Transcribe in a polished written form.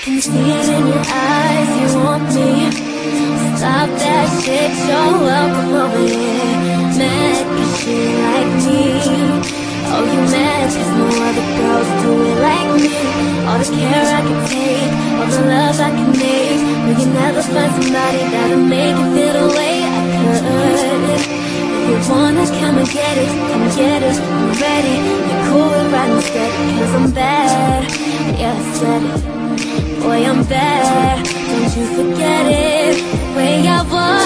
can see it in your eyes, you want me. Stop that shit, you're welcome over here. Mad cause she like me. Oh, you mad cause no other girls do it like me. All the care I can take, all the love I can make. Will you never find somebody that'll make you feel the way I could? If you wanna come and get it, come and get it. I'm ready, you're cool with riding steady. Cause I'm bad, yeah I said it. Boy, I'm bad, don't you forget it. The way I was